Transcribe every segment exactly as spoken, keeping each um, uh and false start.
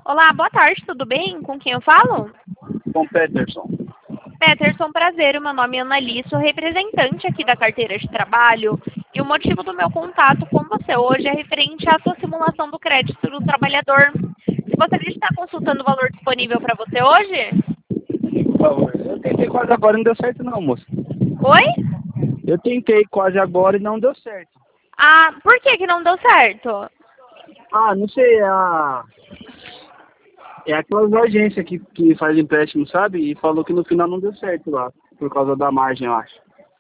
Olá, boa tarde, tudo bem? Com quem eu falo? Com Peterson. Peterson, prazer, o meu nome é Annali, sou representante aqui da carteira de trabalho e o motivo do meu contato com você hoje é referente à sua simulação do crédito do trabalhador. Você gostaria de estar consultando o valor disponível para você hoje? Por favor. Eu tentei quase agora e não deu certo não, moça. Oi? Eu tentei quase agora e não deu certo. Ah, por que que não deu certo? Ah, não sei, é a... É aquelas agências que, que faz empréstimo, sabe? E falou que no final não deu certo lá, por causa da margem, eu acho.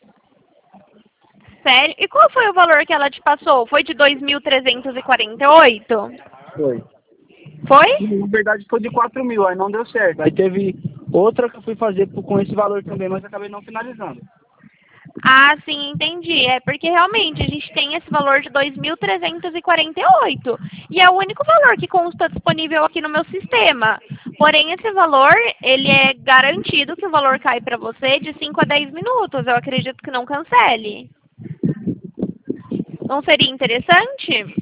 Sério? E qual foi o valor que ela te passou? Foi de dois mil trezentos e quarenta e oito? Foi. Foi? Na verdade foi de quatro mil, aí não deu certo. Aí teve outra que eu fui fazer com esse valor também, mas acabei não finalizando. Ah, sim, entendi. É porque realmente a gente tem esse valor de dois mil trezentos e quarenta e oito e é o único valor que consta disponível aqui no meu sistema. Porém, esse valor, ele é garantido que o valor cai para você de cinco a dez minutos. Eu acredito que não cancele. Não seria interessante?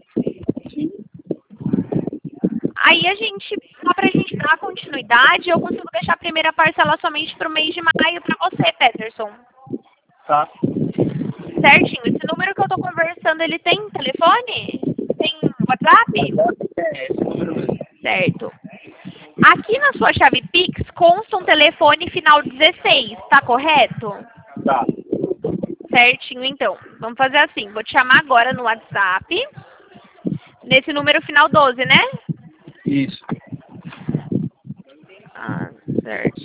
Aí a gente, só para a gente dar continuidade, eu consigo deixar a primeira parcela somente para o mês de maio para você, Peterson. Tá? Certinho. Esse número que eu tô conversando, ele tem telefone? Tem WhatsApp? É, esse número mesmo. Certo. Aqui na sua chave Pix consta um telefone final dezesseis, tá correto? Tá. Certinho, então. Vamos fazer assim, vou te chamar agora no WhatsApp, nesse número final doze, né? Isso. Ah, certo.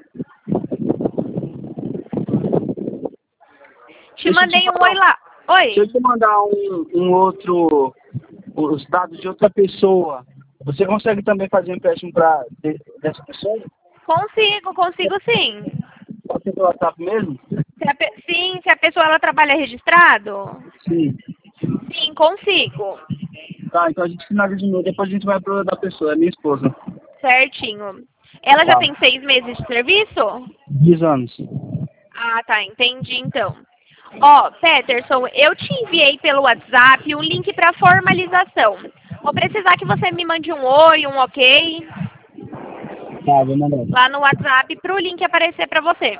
Te Deixa eu te mandei um falar. oi lá. Oi? Se eu te mandar um, um outro, os dados de outra pessoa, você consegue também fazer um empréstimo para dessa pessoa? Consigo, consigo sim. Pode ser pelo WhatsApp mesmo? Se a pe- Sim, se a pessoa ela trabalha registrado? Sim. Sim, consigo. Tá, então a gente finaliza de novo, depois a gente vai pro da pessoa, é minha esposa. Certinho. Ela já Tá. tem seis meses de serviço? dez anos. Ah, tá, entendi então. Ó, Peterson, eu te enviei pelo WhatsApp um link para formalização. Vou precisar que você me mande um oi, um ok, Tá, vou mandar. lá no WhatsApp para o link aparecer para você.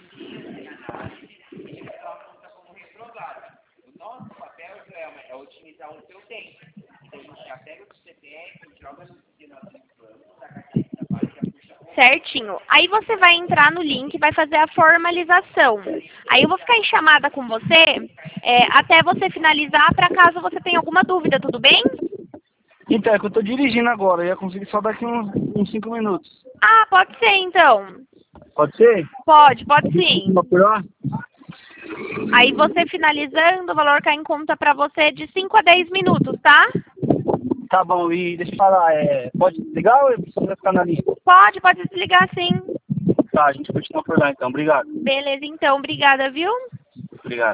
Certinho. Aí você vai entrar no link e vai fazer a formalização. Aí eu vou ficar em chamada com você é, até você finalizar, para caso você tenha alguma dúvida, tudo bem? Então, é que eu tô dirigindo agora, eu ia conseguir só daqui uns, uns cinco minutos. Ah, pode ser então. Pode ser? Pode, pode sim. Uma por lá? Aí você finalizando, o valor cai em conta para você de cinco a dez minutos, tá? Tá bom, e deixa eu falar, é, pode ligar ou eu preciso ficar na lista? Pode, pode desligar sim. Tá, a gente continua por lá então, obrigado. Beleza, então. Obrigada, viu? Obrigado.